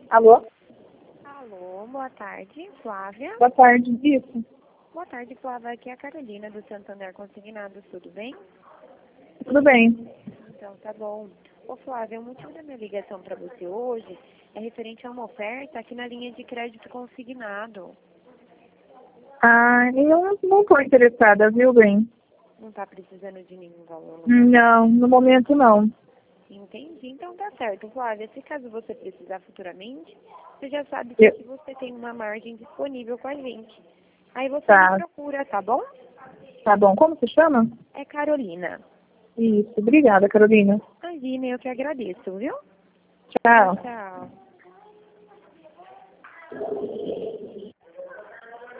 Alô? Alô, boa tarde, Flávia. Boa tarde, isso. Boa tarde, Flávia. Aqui é a Carolina do Santander Consignados, tudo bem? Tudo bem. Então, tá bom. Ô, Flávia, o motivo da minha ligação para você hoje é referente a uma oferta aqui na linha de crédito consignado. Eu não estou interessada, viu, bem? Não tá precisando de nenhum valor no momento? Não, no momento não. Entendi. Então tá certo, Flávia. Se caso você precisar futuramente, você já sabe que aqui você tem uma margem disponível com a gente. Aí você me Tá, procura, tá bom? tá bom. Como se chama? É Carolina. Isso, obrigada, Carolina. Imagina, eu que agradeço, viu? Tchau. Tchau.